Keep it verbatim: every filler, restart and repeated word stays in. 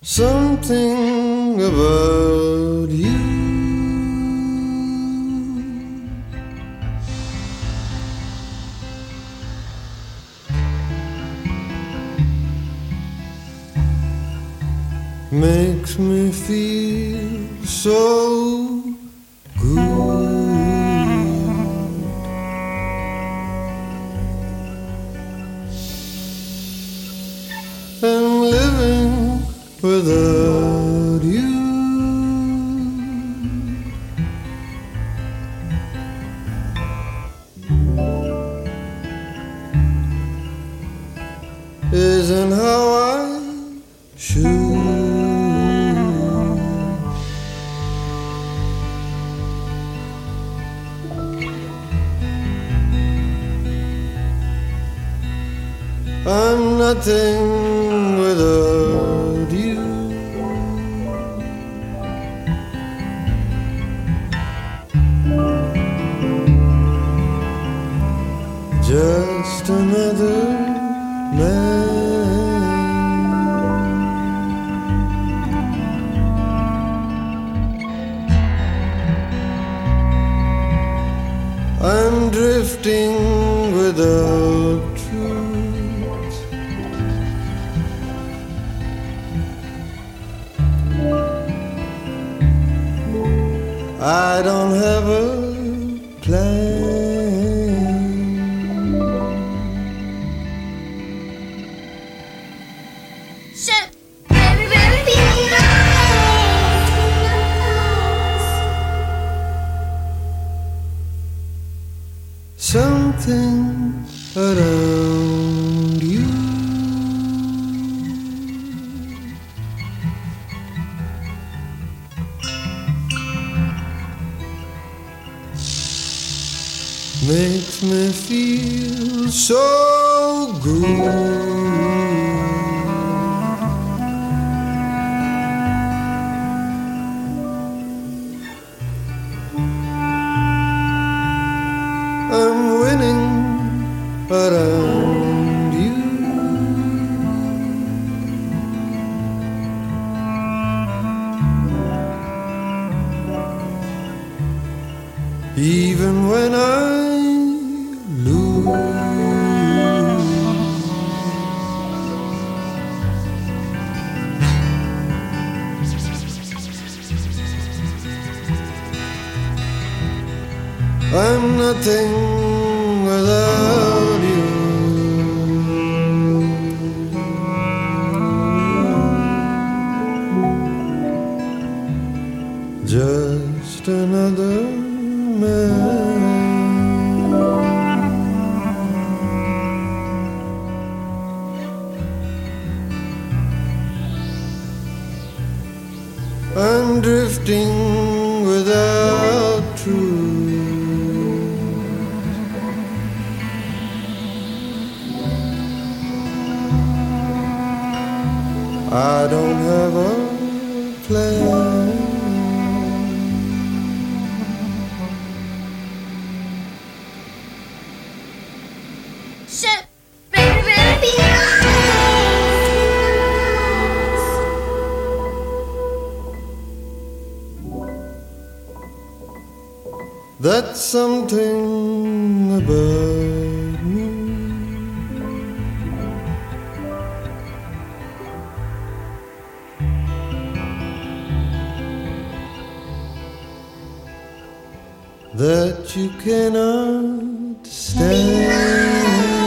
Something about you makes me feel so good. And living without you isn't how I should. I'm nothing without you. Just another man. I'm drifting without truth. I don't have a plan. So, baby, baby, be nice. Something around you makes me feel so good. I'm winning around you. Even when I lose, I'm nothing without you. Just another man. I'm drifting without truth. I don't have a plan. So, baby, baby, be nice. That's something about me that you cannot stand.